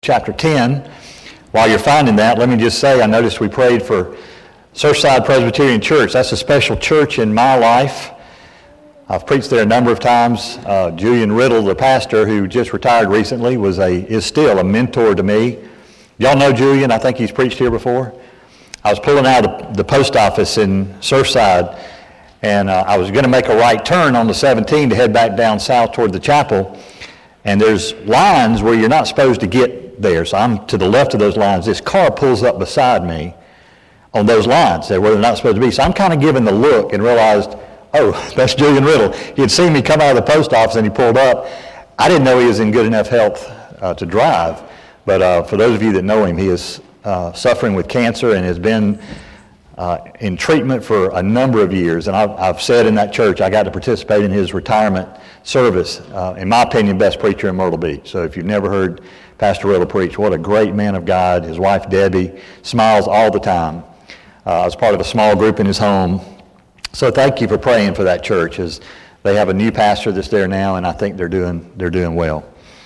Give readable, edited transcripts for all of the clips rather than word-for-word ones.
chapter 10. While you're finding that, let me just say, I noticed we prayed for Surfside Presbyterian Church. That's a special church in my life. I've preached there a number of times. Julian Riddle, the pastor who just retired recently, is still a mentor to me. Y'all know Julian. I think he's preached here before. I was pulling out of the post office in Surfside, and I was going to make a right turn on the 17 to head back down south toward the chapel. And there's lines where you're not supposed to get there. So I'm to the left of those lines. This car pulls up beside me on those lines where they're not supposed to be. So I'm kind of giving the look and realized, oh, that's Julian Riddle. He had seen me come out of the post office and he pulled up. I didn't know he was in good enough health to drive. But for those of you that know him, he is suffering with cancer and has been in treatment for a number of years. And I've said in that church, I got to participate in his retirement service. In my opinion, best preacher in Myrtle Beach. So if you've never heard Pastor Riddle preach, what a great man of God. His wife, Debbie, smiles all the time. I was part of a small group in his home. So thank you for praying for that church, as they have a new pastor that's there now, and I think they're doing well.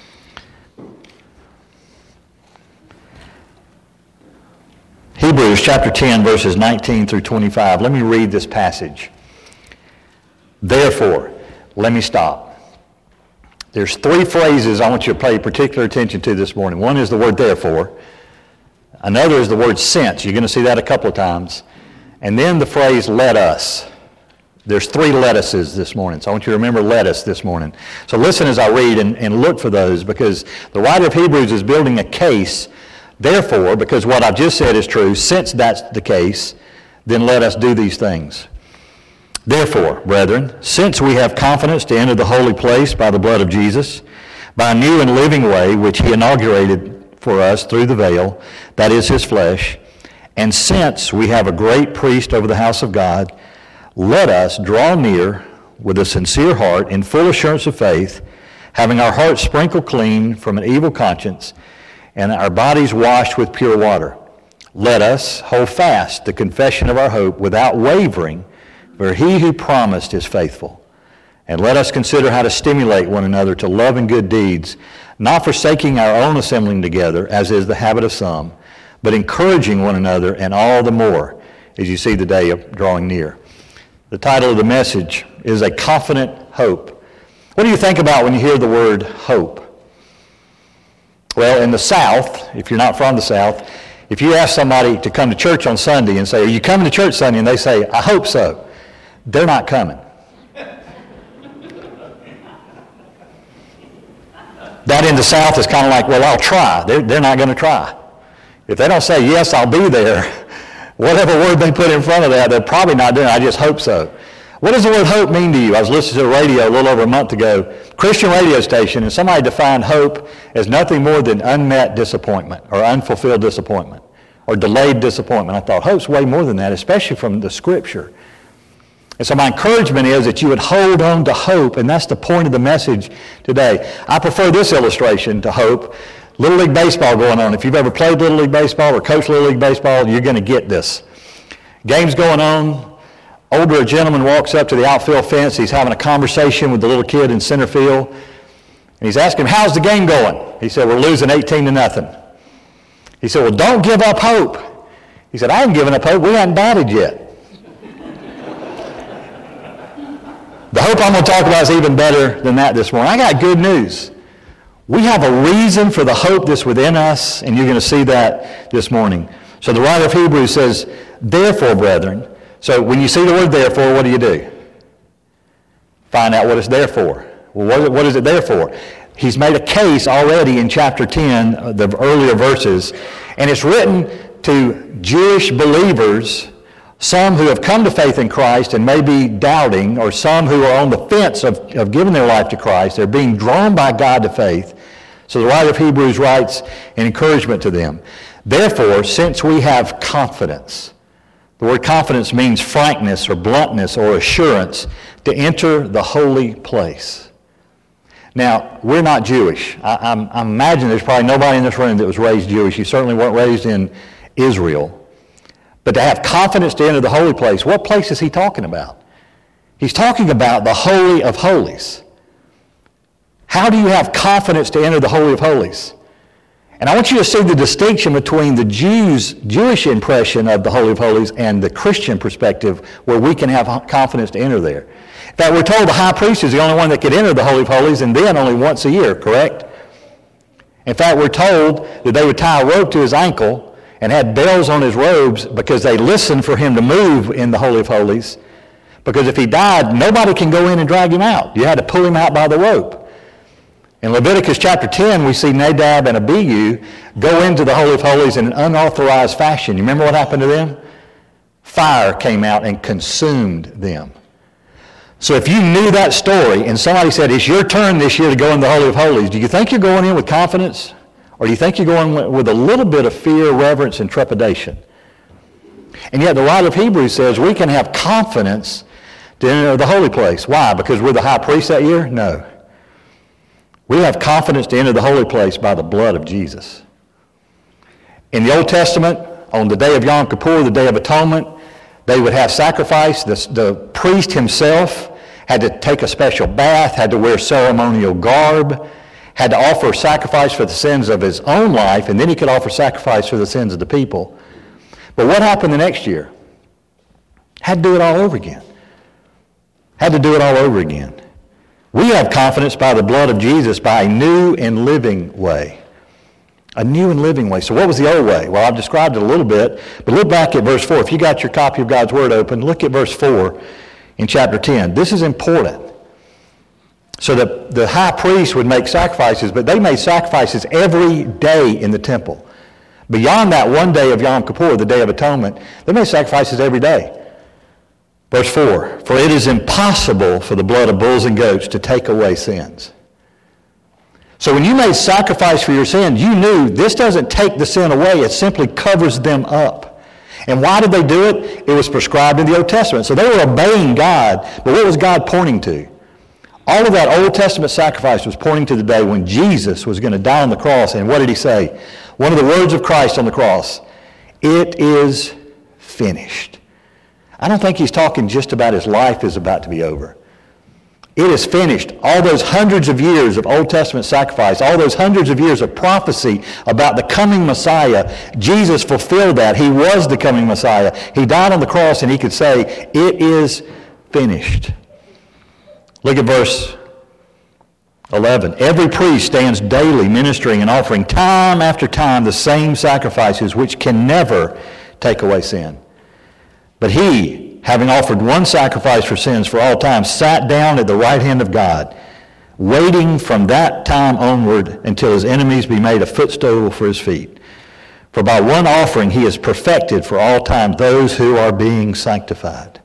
Hebrews chapter 10, verses 19 through 25. Let me read this passage. Therefore, let me stop. There's three phrases I want you to pay particular attention to this morning. One is the word therefore. Another is the word since. You're going to see that a couple of times. And then the phrase let us. There's three let us's this morning. So I want you to remember let us this morning. So listen as I read and look for those, because the writer of Hebrews is building a case. Therefore, because what I've just said is true, since that's the case, then let us do these things. Therefore, brethren, since we have confidence to enter the holy place by the blood of Jesus, by a new and living way which he inaugurated for us through the veil, that is his flesh, and since we have a great priest over the house of God, let us draw near with a sincere heart in full assurance of faith, having our hearts sprinkled clean from an evil conscience and our bodies washed with pure water. Let us hold fast the confession of our hope without wavering, for he who promised is faithful. And let us consider how to stimulate one another to love and good deeds, not forsaking our own assembling together, as is the habit of some, but encouraging one another, and all the more as you see the day drawing near. The title of the message is A Confident Hope. What do you think about when you hear the word hope? Well, in the South, if you're not from the South, if you ask somebody to come to church on Sunday and say, are you coming to church Sunday? And they say, I hope so. They're not coming. That in the South is kind of like, well, I'll try. They're not going to try. If they don't say, yes, I'll be there, whatever word they put in front of that, they're probably not doing it. I just hope so. What does the word hope mean to you? I was listening to the radio a little over a month ago, Christian radio station, and somebody defined hope as nothing more than unmet disappointment or unfulfilled disappointment or delayed disappointment. I thought, hope's way more than that, especially from the Scripture. And so my encouragement is that you would hold on to hope, and that's the point of the message today. I prefer this illustration to hope. Little League Baseball going on. If you've ever played Little League Baseball or coached Little League Baseball, you're going to get this. Game's going on. Older gentleman walks up to the outfield fence. He's having a conversation with the little kid in center field. And he's asking him, how's the game going? He said, we're losing 18-0. He said, well, don't give up hope. He said, I haven't given up hope. We haven't batted yet. The hope I'm going to talk about is even better than that this morning. I got good news. We have a reason for the hope that's within us, and you're going to see that this morning. So the writer of Hebrews says, therefore, brethren. So when you see the word therefore, what do? Find out what it's there for. Well, what is it there for? He's made a case already in chapter 10, the earlier verses, and it's written to Jewish believers, some who have come to faith in Christ and may be doubting, or some who are on the fence of giving their life to Christ. They're being drawn by God to faith. So the writer of Hebrews writes an encouragement to them. Therefore, since we have confidence, the word confidence means frankness or bluntness or assurance, to enter the holy place. Now, we're not Jewish. I imagine there's probably nobody in this room that was raised Jewish. You certainly weren't raised in Israel. But to have confidence to enter the holy place, what place is he talking about? He's talking about the Holy of Holies. How do you have confidence to enter the Holy of Holies? And I want you to see the distinction between the Jewish impression of the Holy of Holies and the Christian perspective where we can have confidence to enter there. In fact, we're told the high priest is the only one that could enter the Holy of Holies, and then only once a year, correct? In fact, we're told that they would tie a rope to his ankle and had bells on his robes because they listened for him to move in the Holy of Holies. Because if he died, nobody can go in and drag him out. You had to pull him out by the rope. In Leviticus chapter 10, we see Nadab and Abihu go into the Holy of Holies in an unauthorized fashion. You remember what happened to them? Fire came out and consumed them. So if you knew that story and somebody said, it's your turn this year to go in the Holy of Holies, do you think you're going in with confidence? Or do you think you're going with a little bit of fear, reverence, and trepidation? And yet the writer of Hebrews says we can have confidence to enter the holy place. Why? Because we're the high priest that year? No. We have confidence to enter the holy place by the blood of Jesus. In the Old Testament, on the day of Yom Kippur, the Day of Atonement, they would have sacrifice. The priest himself had to take a special bath, had to wear ceremonial garb, had to offer sacrifice for the sins of his own life, and then he could offer sacrifice for the sins of the people. But what happened the next year? Had to do it all over again. Had to do it all over again. We have confidence by the blood of Jesus by a new and living way. A new and living way. So what was the old way? Well, I've described it a little bit, but look back at verse 4. If you got your copy of God's Word open, look at verse 4 in chapter 10. This is important. So the high priest would make sacrifices, but they made sacrifices every day in the temple. Beyond that one day of Yom Kippur, the Day of Atonement, they made sacrifices every day. Verse 4, for it is impossible for the blood of bulls and goats to take away sins. So when you made sacrifice for your sins, you knew this doesn't take the sin away, it simply covers them up. And why did they do it? It was prescribed in the Old Testament. So they were obeying God, but what was God pointing to? All of that Old Testament sacrifice was pointing to the day when Jesus was going to die on the cross. And what did he say? One of the words of Christ on the cross, it is finished. I don't think he's talking just about his life is about to be over. It is finished. All those hundreds of years of Old Testament sacrifice, all those hundreds of years of prophecy about the coming Messiah, Jesus fulfilled that. He was the coming Messiah. He died on the cross and he could say, it is finished. Look at verse 11. Every priest stands daily ministering and offering time after time the same sacrifices which can never take away sin. But he, having offered one sacrifice for sins for all time, sat down at the right hand of God, waiting from that time onward until his enemies be made a footstool for his feet. For by one offering he has perfected for all time those who are being sanctified.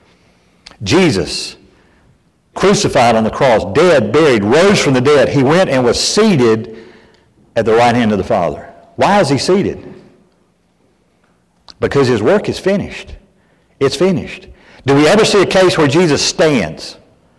Jesus, crucified on the cross, dead, buried, rose from the dead. He went and was seated at the right hand of the Father. Why is he seated? Because his work is finished. It's finished. Do we ever see a case where Jesus stands?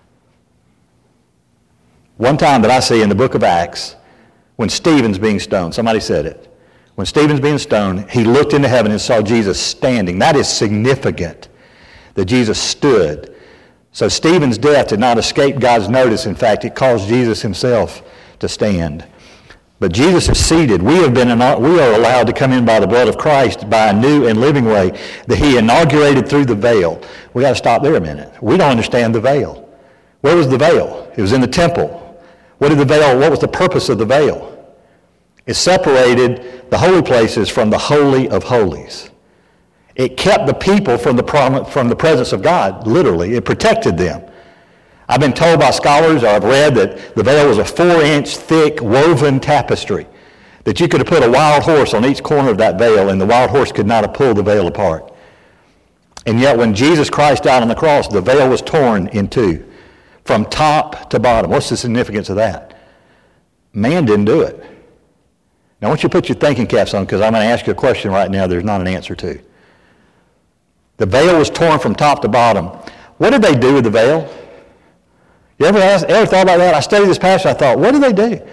One time that I see in the book of Acts, when Stephen's being stoned, somebody said it. When Stephen's being stoned, he looked into heaven and saw Jesus standing. That is significant, that Jesus stood. So Stephen's death did not escape God's notice. In fact, it caused Jesus himself to stand. But Jesus is seated. We are allowed to come in by the blood of Christ by a new and living way that he inaugurated through the veil. We got to stop there a minute. We don't understand the veil. Where was the veil? It was in the temple. What was the purpose of the veil? It separated the holy places from the Holy of Holies. It kept the people from the presence of God, literally. It protected them. I've been told by scholars, or I've read, that the veil was a 4-inch thick woven tapestry, that you could have put a wild horse on each corner of that veil, and the wild horse could not have pulled the veil apart. And yet when Jesus Christ died on the cross, the veil was torn in two, from top to bottom. What's the significance of that? Man didn't do it. Now I want you to put your thinking caps on, because I'm going to ask you a question right now there's not an answer to. The veil was torn from top to bottom. What did they do with the veil? You ever thought about that? I studied this passage, I thought, what did they do?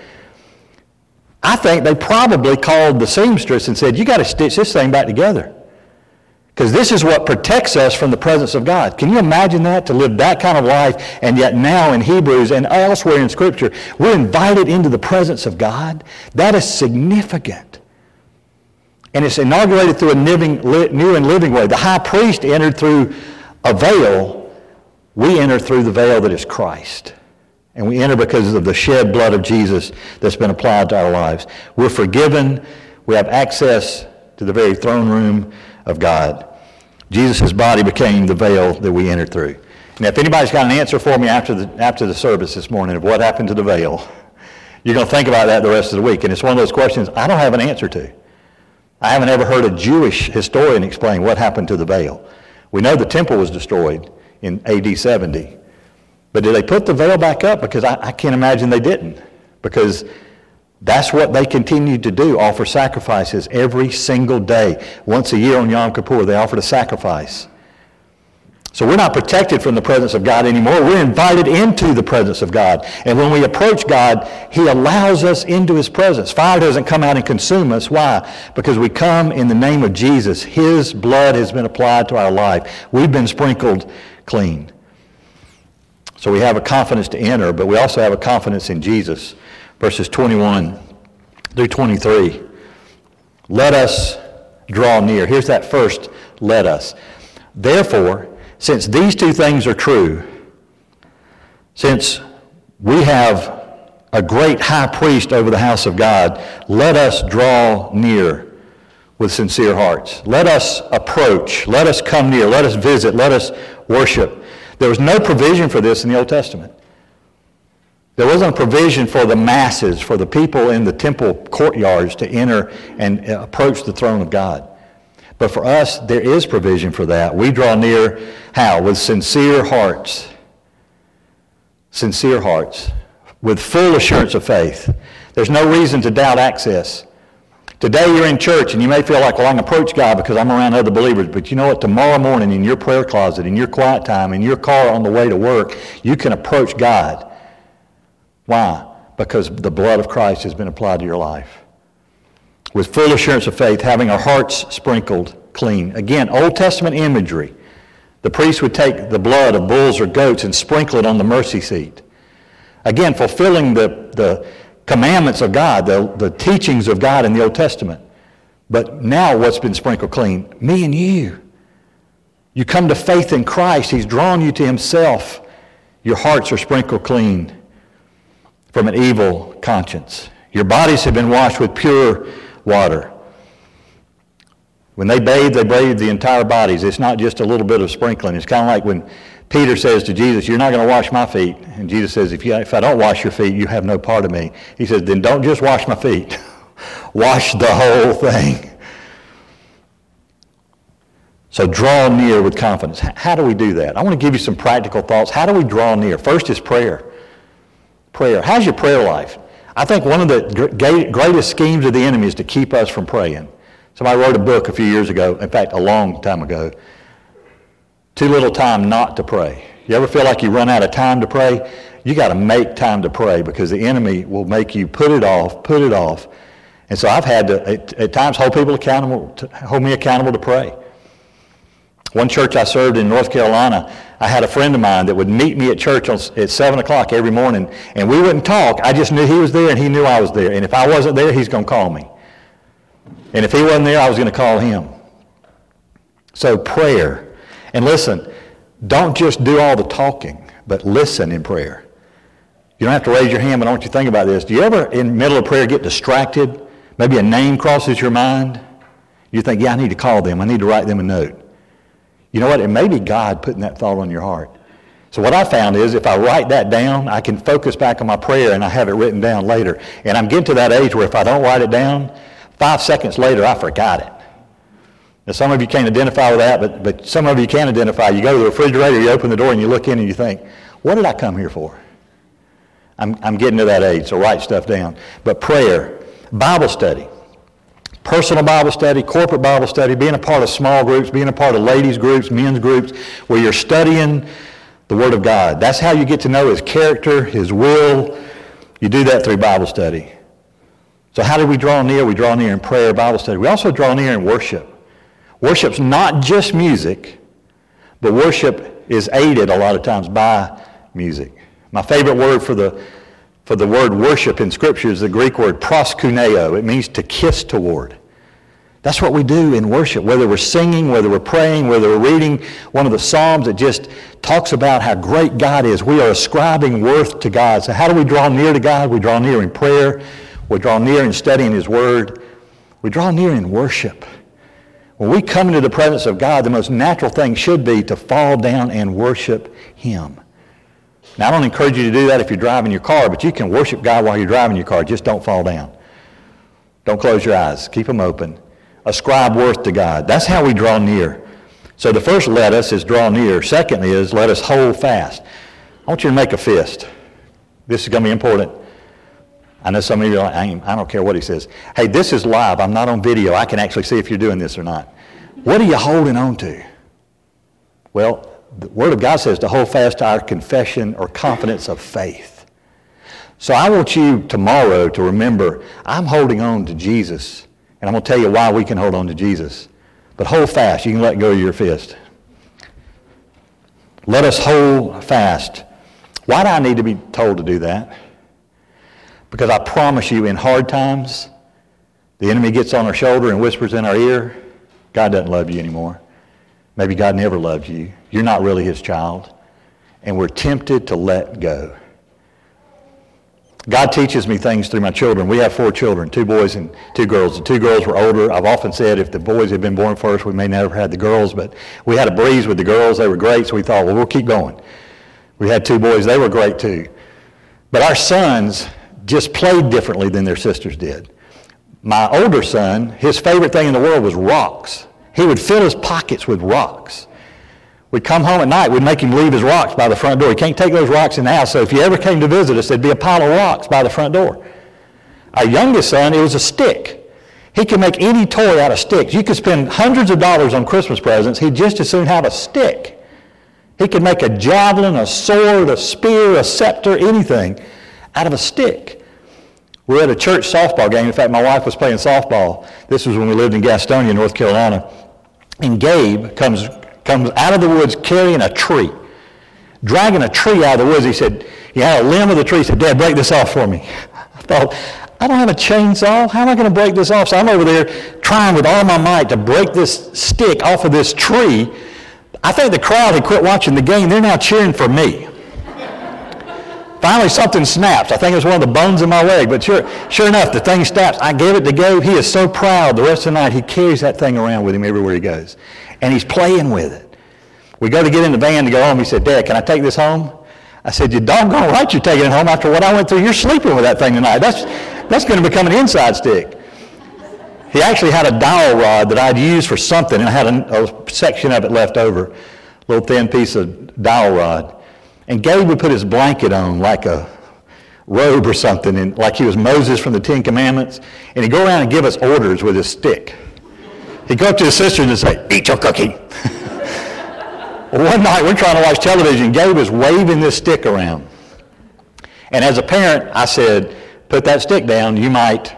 I think they probably called the seamstress and said, you got to stitch this thing back together. Because this is what protects us from the presence of God. Can you imagine that? To live that kind of life, and yet now in Hebrews and elsewhere in Scripture, we're invited into the presence of God? That is significant. And it's inaugurated through a new and living way. The high priest entered through a veil. We enter through the veil that is Christ. And we enter because of the shed blood of Jesus that's been applied to our lives. We're forgiven. We have access to the very throne room of God. Jesus' body became the veil that we entered through. Now, if anybody's got an answer for me after the service this morning of what happened to the veil, you're going to think about that the rest of the week. And it's one of those questions I don't have an answer to. I haven't ever heard a Jewish historian explain what happened to the veil. We know the temple was destroyed in AD 70. But did they put the veil back up? Because I can't imagine they didn't. Because that's what they continued to do, offer sacrifices every single day. Once a year on Yom Kippur, they offered a sacrifice. So we're not protected from the presence of God anymore. We're invited into the presence of God. And when we approach God, He allows us into His presence. Fire doesn't come out and consume us. Why? Because we come in the name of Jesus. His blood has been applied to our life. We've been sprinkled clean. So we have a confidence to enter, but we also have a confidence in Jesus. Verses 21 through 23. Let us draw near. Here's that first let us. Therefore, since these two things are true, since we have a great high priest over the house of God, let us draw near with sincere hearts. Let us approach. Let us come near. Let us visit. Let us worship. There was no provision for this in the Old Testament. There wasn't a provision for the masses, for the people in the temple courtyards to enter and approach the throne of God. But for us, there is provision for that. We draw near, how? With sincere hearts. Sincere hearts. With full assurance of faith. There's no reason to doubt access. Today you're in church and you may feel like, well, I can approach God because I'm around other believers. But you know what? Tomorrow morning in your prayer closet, in your quiet time, in your car on the way to work, you can approach God. Why? Because the blood of Christ has been applied to your life. With full assurance of faith, having our hearts sprinkled clean. Again, Old Testament imagery. The priest would take the blood of bulls or goats and sprinkle it on the mercy seat. Again, fulfilling the commandments of God, the teachings of God in the Old Testament. But now what's been sprinkled clean? Me and you. You come to faith in Christ. He's drawn you to Himself. Your hearts are sprinkled clean from an evil conscience. Your bodies have been washed with pure water. When they bathe the entire bodies. It's not just a little bit of sprinkling. It's kind of like when Peter says to Jesus, you're not going to wash my feet. And Jesus says, if I don't wash your feet, you have no part of me. He says, then don't just wash my feet. Wash the whole thing. So draw near with confidence. How do we do that? I want to give you some practical thoughts. How do we draw near? First is prayer. Prayer. How's your prayer life? I think one of the greatest schemes of the enemy is to keep us from praying. Somebody wrote a book a few years ago, in fact, a long time ago, Too Little Time Not to Pray. You ever feel like you run out of time to pray? You got to make time to pray because the enemy will make you put it off. And so I've had to, at times, hold me accountable to pray. One church I served in North Carolina, I had a friend of mine that would meet me at church at 7 o'clock every morning, and we wouldn't talk. I just knew he was there, and he knew I was there. And if I wasn't there, he's going to call me. And if he wasn't there, I was going to call him. So prayer. And listen, don't just do all the talking, but listen in prayer. You don't have to raise your hand, but I want you to think about this. Do you ever, in the middle of prayer, get distracted? Maybe a name crosses your mind. You think, yeah, I need to call them. I need to write them a note. You know what? It may be God putting that thought on your heart. So what I found is if I write that down, I can focus back on my prayer and I have it written down later. And I'm getting to that age where if I don't write it down, 5 seconds later, I forgot it. Now, some of you can't identify with that, but some of you can identify. You go to the refrigerator, you open the door, and you look in and you think, what did I come here for? I'm getting to that age, so write stuff down. But prayer, Bible study. Personal Bible study, corporate Bible study, being a part of small groups, being a part of ladies' groups, men's groups, where you're studying the Word of God. That's how you get to know His character, His will. You do that through Bible study. So how do we draw near? We draw near in prayer, Bible study. We also draw near in worship. Worship's not just music, but worship is aided a lot of times by music. My favorite word for the word worship in Scripture is the Greek word proskuneo. It means to kiss toward. That's what we do in worship, whether we're singing, whether we're praying, whether we're reading one of the Psalms that just talks about how great God is. We are ascribing worth to God. So how do we draw near to God? We draw near in prayer. We draw near in studying His Word. We draw near in worship. When we come into the presence of God, the most natural thing should be to fall down and worship Him. Now, I don't encourage you to do that if you're driving your car, but you can worship God while you're driving your car. Just don't fall down. Don't close your eyes. Keep them open. Ascribe worth to God. That's how we draw near. So the first let us is draw near. Second is let us hold fast. I want you to make a fist. This is going to be important. I know some of you are like, I don't care what he says. Hey, this is live. I'm not on video. I can actually see if you're doing this or not. What are you holding on to? Well, the Word of God says to hold fast to our confession or confidence of faith. So I want you tomorrow to remember, I'm holding on to Jesus. And I'm going to tell you why we can hold on to Jesus. But hold fast. You can let go of your fist. Let us hold fast. Why do I need to be told to do that? Because I promise you, in hard times, the enemy gets on our shoulder and whispers in our ear, God doesn't love you anymore. Maybe God never loved you. You're not really His child. And we're tempted to let go. God teaches me things through my children. We have 4 children, 2 boys and 2 girls. The 2 girls were older. I've often said if the boys had been born first, we may never have had the girls, but we had a breeze with the girls. They were great, so we thought, well, we'll keep going. We had 2 boys. They were great too. But our sons just played differently than their sisters did. My older son, his favorite thing in the world was rocks. He would fill his pockets with rocks. We'd come home at night, we'd make him leave his rocks by the front door. He can't take those rocks in the house, so if you ever came to visit us, there'd be a pile of rocks by the front door. Our youngest son, it was a stick. He could make any toy out of sticks. You could spend hundreds of dollars on Christmas presents, he'd just as soon have a stick. He could make a javelin, a sword, a spear, a scepter, anything out of a stick. We were at a church softball game. In fact, my wife was playing softball. This was when we lived in Gastonia, North Carolina. And Gabe comes out of the woods carrying a tree, dragging a tree out of the woods. He said, he had a limb of the tree. He said, Dad, break this off for me. I thought, I don't have a chainsaw. How am I going to break this off? So I'm over there trying with all my might to break this stick off of this tree. I think the crowd had quit watching the game. They're now cheering for me. Finally, something snaps. I think it was one of the bones in my leg, but sure enough, the thing snaps. I gave it to Gabe. He is so proud. The rest of the night, he carries that thing around with him everywhere he goes. And he's playing with it. We go to get in the van to go home. He said, Dad, can I take this home? I said, you're doggone right you're taking it home. After what I went through, you're sleeping with that thing tonight. That's going to become an inside stick. He actually had a dowel rod that I'd used for something, and I had a section of it left over, a little thin piece of dowel rod. And Gabe would put his blanket on like a robe or something, and like he was Moses from the 10 Commandments, and he'd go around and give us orders with his stick. He'd go up to his sisters and say, eat your cookie. Well, one night we're trying to watch television. Gabe was waving this stick around. And as a parent, I said, put that stick down. You might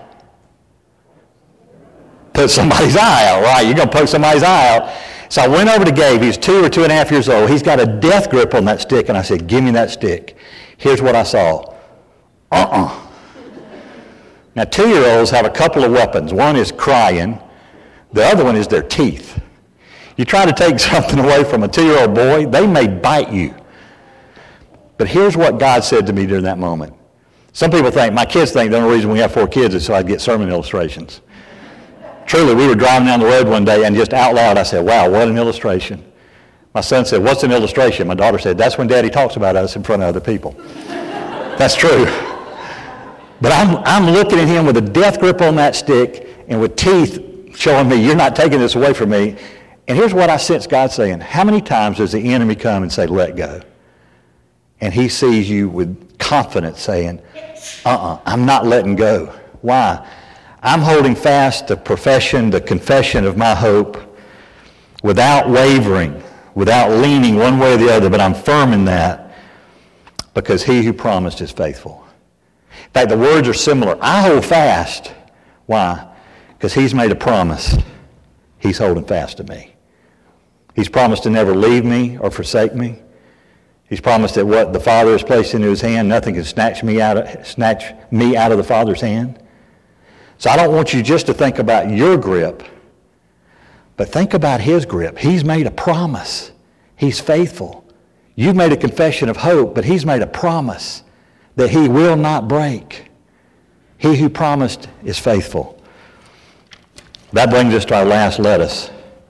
put somebody's eye out, right? You're going to poke somebody's eye out. So I went over to Gabe. He's 2 or 2.5 years old. He's got a death grip on that stick. And I said, give me that stick. Here's what I saw. Now, 2-year-olds have a couple of weapons. One is crying. The other one is their teeth. You try to take something away from a 2-year-old boy, they may bite you. But here's what God said to me during that moment. Some people think, my kids think the only reason we have 4 kids is so I'd get sermon illustrations. Truly, we were driving down the road one day and just out loud I said, wow, what an illustration. My son said, what's an illustration? My daughter said, that's when Daddy talks about us in front of other people. That's true. But I'm looking at him with a death grip on that stick and with teeth showing me, you're not taking this away from me. And here's what I sense God saying. How many times does the enemy come and say, let go? And he sees you with confidence saying, I'm not letting go. Why? I'm holding fast the profession, the confession of my hope without wavering, without leaning one way or the other, but I'm firm in that because he who promised is faithful. In fact, the words are similar. I hold fast. Why? Because he's made a promise. He's holding fast to me. He's promised to never leave me or forsake me. He's promised that what the Father has placed into his hand, nothing can snatch me out of the Father's hand. So I don't want you just to think about your grip, but think about his grip. He's made a promise. He's faithful. You've made a confession of hope, but he's made a promise that he will not break. He who promised is faithful. That brings us to our last let us.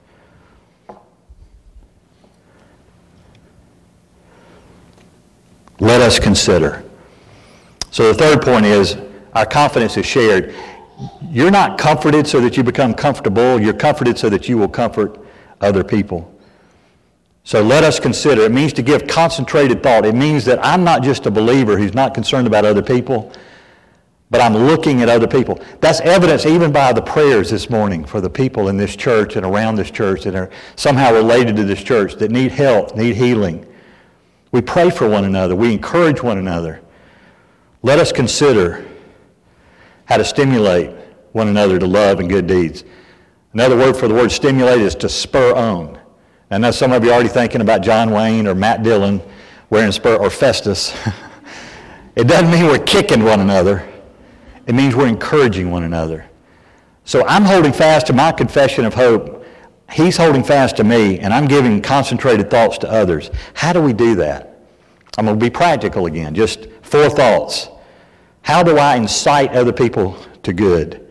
Let us consider. So the third point is our confidence is shared. You're not comforted so that you become comfortable. You're comforted so that you will comfort other people. So let us consider. It means to give concentrated thought. It means that I'm not just a believer who's not concerned about other people, but I'm looking at other people. That's evidence even by the prayers this morning for the people in this church and around this church that are somehow related to this church that need help, need healing. We pray for one another. We encourage one another. Let us consider how to stimulate one another to love and good deeds. Another word for the word stimulate is to spur on. I know some of you are already thinking about John Wayne or Matt Dillon wearing spur, or Festus. It doesn't mean we're kicking one another. It means we're encouraging one another. So I'm holding fast to my confession of hope. He's holding fast to me, and I'm giving concentrated thoughts to others. How do we do that? I'm going to be practical again. Just 4 thoughts. How do I incite other people to good?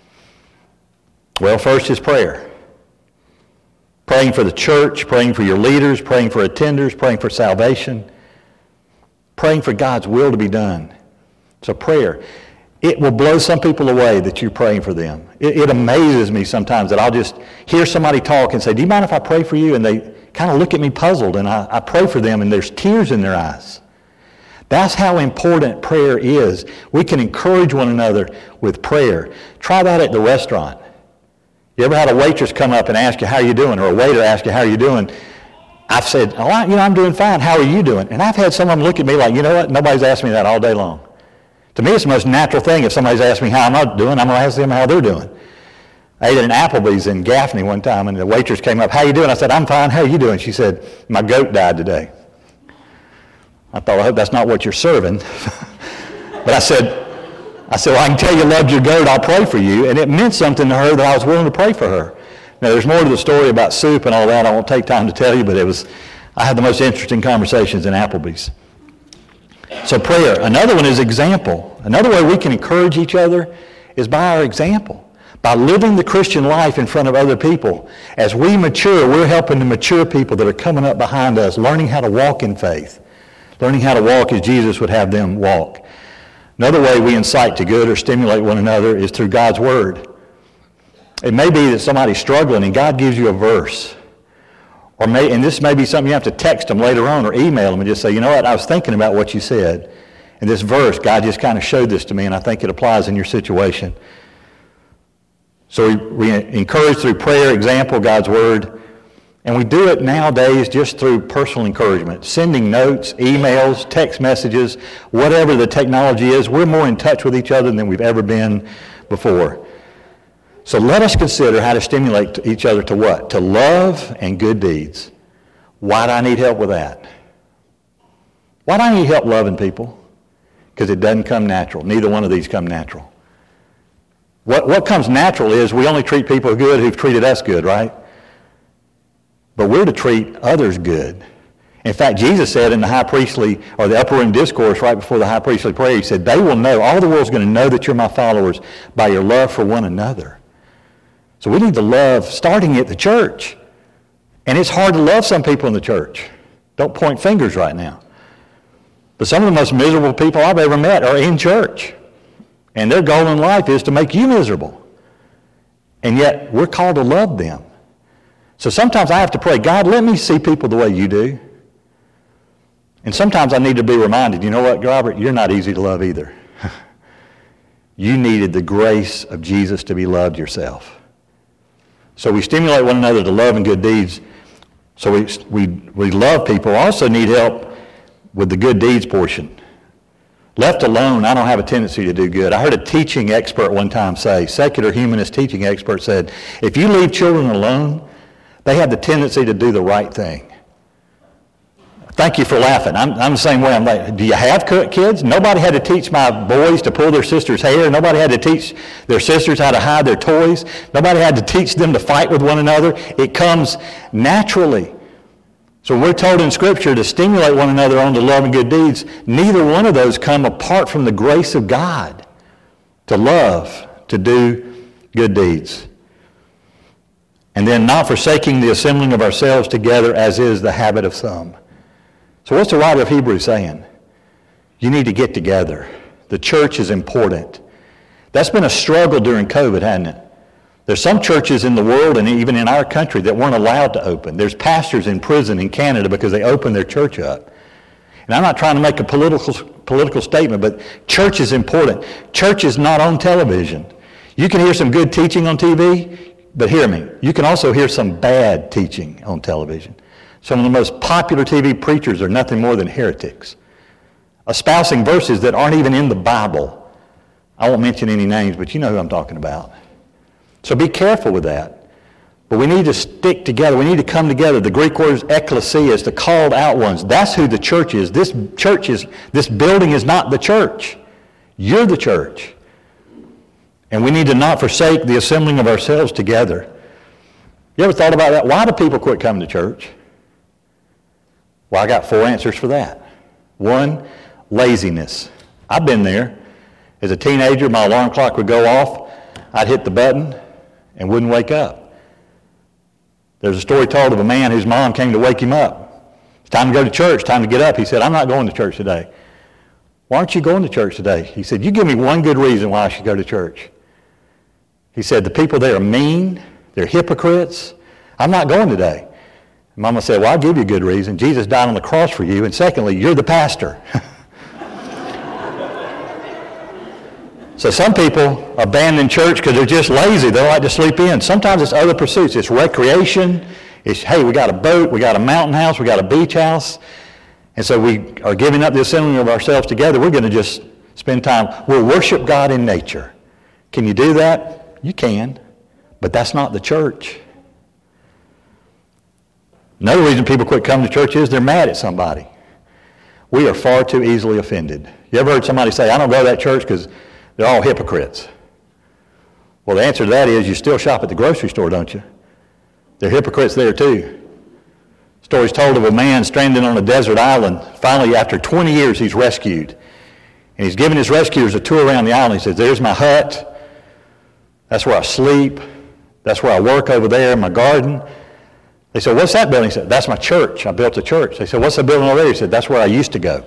Well, first is prayer. Praying for the church, praying for your leaders, praying for attenders, praying for salvation, praying for God's will to be done. So prayer. It will blow some people away that you're praying for them. It amazes me sometimes that I'll just hear somebody talk and say, do you mind if I pray for you? And they kind of look at me puzzled, and I pray for them, and there's tears in their eyes. That's how important prayer is. We can encourage one another with prayer. Try that at the restaurant. You ever had a waitress come up and ask you how you doing, or a waiter ask you how you doing? I've said, I'm doing fine. How are you doing? And I've had someone look at me like, you know what? Nobody's asked me that all day long. To me, it's the most natural thing. If somebody's asked me how I'm doing, I'm going to ask them how they're doing. I ate at an Applebee's in Gaffney one time, and the waitress came up, how you doing? I said, I'm fine. How are you doing? She said, my goat died today. I thought, I hope that's not what you're serving. But I said, well, I can tell you loved your goat. I'll pray for you. And it meant something to her that I was willing to pray for her. Now, there's more to the story about soup and all that. I won't take time to tell you, but I had the most interesting conversations in Applebee's. So prayer. Another one is example. Another way we can encourage each other is by our example. By living the Christian life in front of other people. As we mature, we're helping to mature people that are coming up behind us, learning how to walk in faith. Learning how to walk as Jesus would have them walk. Another way we incite to good or stimulate one another is through God's Word. It may be that somebody's struggling and God gives you a verse. And this may be something you have to text them later on or email them and just say, you know what, I was thinking about what you said. And this verse, God just kind of showed this to me, and I think it applies in your situation. So we encourage through prayer, example, God's Word. And we do it nowadays just through personal encouragement. Sending notes, emails, text messages, whatever the technology is, we're more in touch with each other than we've ever been before. So let us consider how to stimulate each other to what? To love and good deeds. Why do I need help with that? Why do I need help loving people? Because it doesn't come natural. Neither one of these come natural. What comes natural is we only treat people good who've treated us good, right? But we're to treat others good. In fact, Jesus said in the high priestly, or the upper room discourse right before the high priestly prayer, he said, they will know, all the world's going to know that you're my followers by your love for one another. So we need to love, starting at the church. And it's hard to love some people in the church. Don't point fingers right now. But some of the most miserable people I've ever met are in church. And their goal in life is to make you miserable. And yet, we're called to love them. So sometimes I have to pray, God, let me see people the way you do. And sometimes I need to be reminded, you know what, Robert, you're not easy to love either. You needed the grace of Jesus to be loved yourself. So we stimulate one another to love and good deeds. So we love people. Also need help with the good deeds portion. Left alone, I don't have a tendency to do good. I heard a teaching expert one time say, secular humanist teaching expert said, if you leave children alone, they have the tendency to do the right thing. Thank you for laughing. I'm the same way. I'm like, do you have kids? Nobody had to teach my boys to pull their sister's hair. Nobody had to teach their sisters how to hide their toys. Nobody had to teach them to fight with one another. It comes naturally. So we're told in Scripture to stimulate one another on to love and good deeds. Neither one of those come apart from the grace of God to love, to do good deeds. And then not forsaking the assembling of ourselves together as is the habit of some. So what's the writer of Hebrews saying? You need to get together. The church is important. That's been a struggle during COVID, hasn't it? There's some churches in the world and even in our country that weren't allowed to open. There's pastors in prison in Canada because they opened their church up. And I'm not trying to make a political statement, but church is important. Church is not on television. You can hear some good teaching on TV, but hear me. You can also hear some bad teaching on television. Some of the most popular TV preachers are nothing more than heretics, espousing verses that aren't even in the Bible. I won't mention any names, but you know who I'm talking about. So be careful with that. But we need to stick together. We need to come together. The Greek word is ekklesia, is the called out ones. That's who the church is. This building is not the church. You're the church. And we need to not forsake the assembling of ourselves together. You ever thought about that? Why do people quit coming to church? Well, I got 4 answers for that. 1, laziness. I've been there. As a teenager, my alarm clock would go off. I'd hit the button and wouldn't wake up. There's a story told of a man whose mom came to wake him up. It's time to go to church, time to get up. He said, I'm not going to church today. Why aren't you going to church today? He said, you give me one good reason why I should go to church. He said, the people there are mean, they're hypocrites. I'm not going today. Mama said, well, I'll give you a good reason. Jesus died on the cross for you, and secondly, you're the pastor. So some people abandon church because they're just lazy. They like to sleep in. Sometimes it's other pursuits. It's recreation. It's, hey, we got a boat, we got a mountain house, we got a beach house. And so we are giving up the assembling of ourselves together. We're going to just spend time. We'll worship God in nature. Can you do that? You can. But that's not the church. Another reason people quit coming to church is they're mad at somebody. We are far too easily offended. You ever heard somebody say, I don't go to that church because they're all hypocrites? Well, the answer to that is you still shop at the grocery store, don't you? They're hypocrites there too. Stories told of a man stranded on a desert island. Finally, after 20 years, he's rescued. And he's giving his rescuers a tour around the island. He says, there's my hut. That's where I sleep. That's where I work over there in my garden. They said, what's that building? He said, that's my church. I built a church. They said, what's the building over there? He said, that's where I used to go.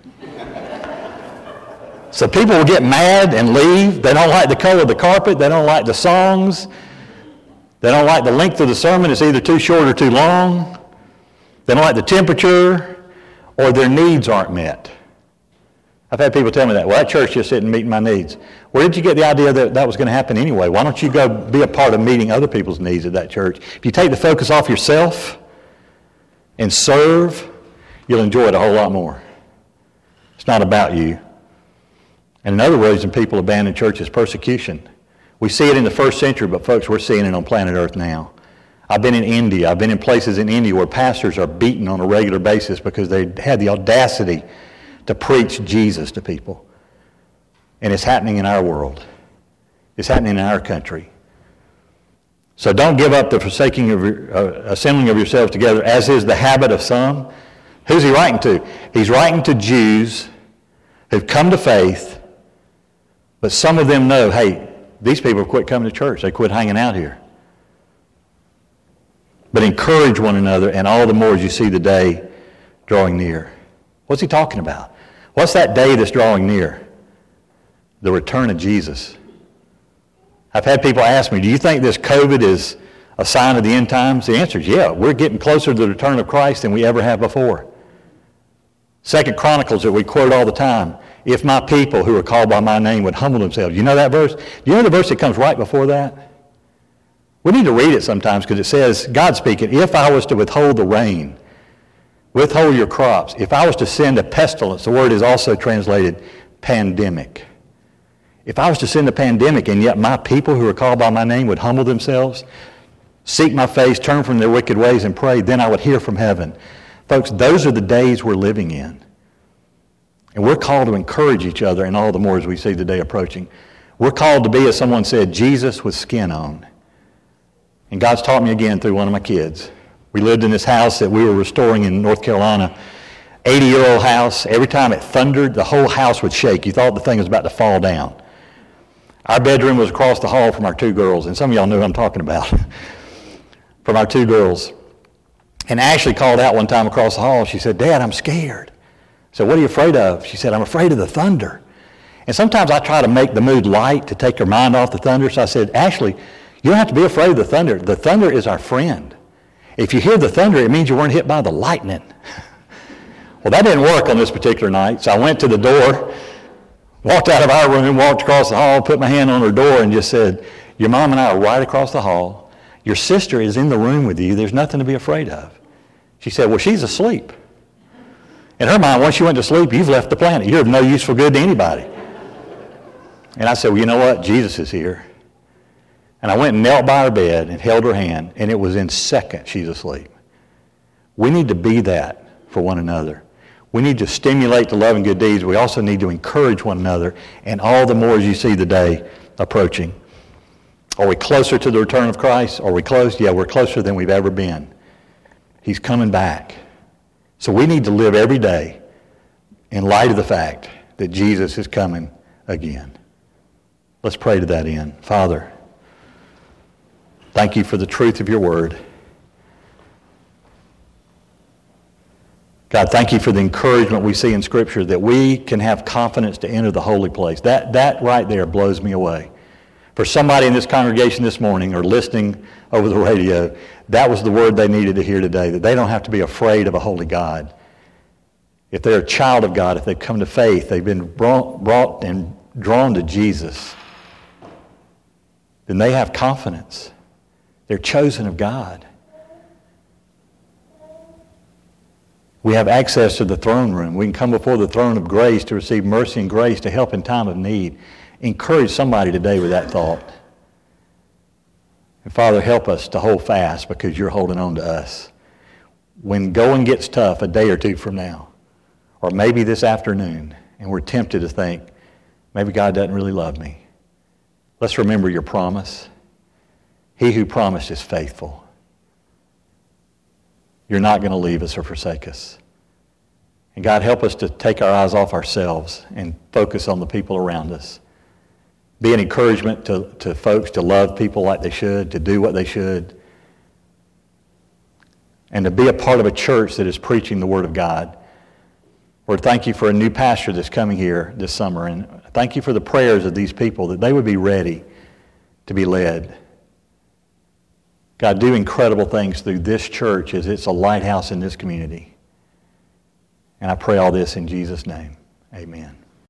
So people will get mad and leave. They don't like the color of the carpet. They don't like the songs. They don't like the length of the sermon. It's either too short or too long. They don't like the temperature, or their needs aren't met. I've had people tell me that. Well, that church just isn't meeting my needs. Where did you get the idea that that was going to happen anyway? Why don't you go be a part of meeting other people's needs at that church? If you take the focus off yourself and serve, you'll enjoy it a whole lot more. It's not about you. And another reason people abandon church is persecution. We see it in the first century, but folks, we're seeing it on planet Earth now. I've been in India. I've been in places in India where pastors are beaten on a regular basis because they had the audacity to preach Jesus to people. And it's happening in our world. It's happening in our country. So don't give up the forsaking of assembling of yourselves together, as is the habit of some. Who's he writing to? He's writing to Jews who've come to faith, but some of them know, hey, these people have quit coming to church. They quit hanging out here. But encourage one another, and all the more as you see the day drawing near. What's he talking about? What's that day that's drawing near? The return of Jesus. I've had people ask me, do you think this COVID is a sign of the end times? The answer is yeah. We're getting closer to the return of Christ than we ever have before. 2 Chronicles that we quote all the time. If my people who are called by my name would humble themselves. You know that verse? Do you know the verse that comes right before that? We need to read it sometimes because it says, God speaking, if I was to withhold the rain, withhold your crops, if I was to send a pestilence, the word is also translated pandemic. If I was to send a pandemic and yet my people who are called by my name would humble themselves, seek my face, turn from their wicked ways and pray, then I would hear from heaven. Folks, those are the days we're living in. And we're called to encourage each other, and all the more as we see the day approaching. We're called to be, as someone said, Jesus with skin on. And God's taught me again through one of my kids. We lived in this house that we were restoring in North Carolina, 80-year-old house. Every time it thundered, the whole house would shake. You thought the thing was about to fall down. Our bedroom was across the hall from our two girls, and some of y'all know who I'm talking about, from our two girls. And Ashley called out one time across the hall. She said, "Dad, I'm scared." I said, "What are you afraid of?" She said, "I'm afraid of the thunder." And sometimes I try to make the mood light to take her mind off the thunder. So I said, "Ashley, you don't have to be afraid of the thunder. The thunder is our friend. If you hear the thunder, it means you weren't hit by the lightning." Well, that didn't work on this particular night. So I went to the door, walked out of our room, walked across the hall, put my hand on her door and just said, "Your mom and I are right across the hall. Your sister is in the room with you. There's nothing to be afraid of." She said, "Well, she's asleep." In her mind, once you went to sleep, you've left the planet. You're of no useful good to anybody. And I said, "Well, you know what? Jesus is here." And I went and knelt by her bed and held her hand, and it was in seconds she's asleep. We need to be that for one another. We need to stimulate the love and good deeds. We also need to encourage one another, and all the more as you see the day approaching. Are we closer to the return of Christ? Are we close? Yeah, we're closer than we've ever been. He's coming back. So we need to live every day in light of the fact that Jesus is coming again. Let's pray to that end. Father, thank you for the truth of your word. God, thank you for the encouragement we see in Scripture that we can have confidence to enter the holy place. That right there blows me away. For somebody in this congregation this morning or listening over the radio, that was the word they needed to hear today, that they don't have to be afraid of a holy God. If they're a child of God, if they've come to faith, they've been brought and drawn to Jesus, then they have confidence. They're chosen of God. We have access to the throne room. We can come before the throne of grace to receive mercy and grace to help in time of need. Encourage somebody today with that thought. And Father, help us to hold fast because you're holding on to us. When going gets tough a day or two from now, or maybe this afternoon, and we're tempted to think, maybe God doesn't really love me, let's remember your promise. He who promised is faithful. You're not going to leave us or forsake us. And God, help us to take our eyes off ourselves and focus on the people around us. Be an encouragement to folks to love people like they should, to do what they should, and to be a part of a church that is preaching the Word of God. Lord, thank you for a new pastor that's coming here this summer, and thank you for the prayers of these people, that they would be ready to be led. God, do incredible things through this church as it's a lighthouse in this community. And I pray all this in Jesus' name. Amen.